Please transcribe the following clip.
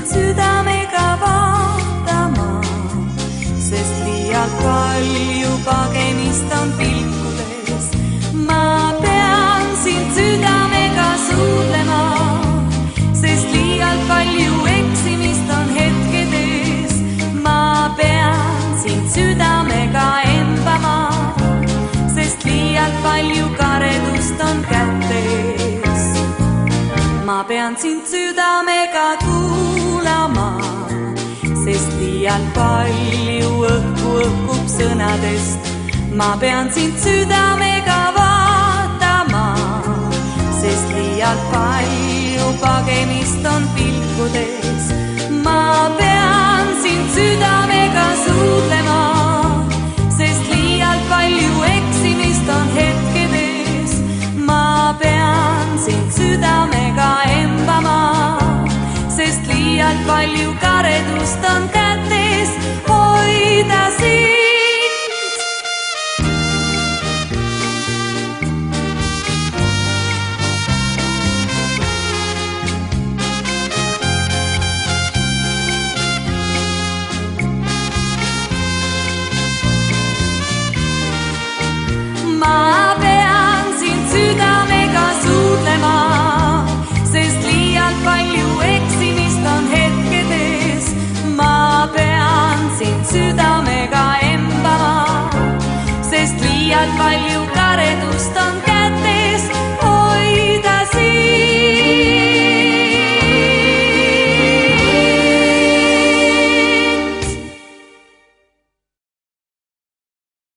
sind südamega vaatama, sest liialt palju pagemist on pilkudes. Ma pean sind südamega suudlema, sest liialt palju eksimist on hetkedes. Ma pean sind südamega embama, sest liialt palju karedust on kätes. Ma pean sind südamega kuulama, sest liialt palju õhku õhkub sõnadest. Ma pean sind südamega vaatama, sest liialt palju pagemist on pilkudes. Ma pean sind südamega suudlema, sest liialt palju eksimist on hetkedes. Ma pean sind südamega embama, sest liialt palju karedust on käes.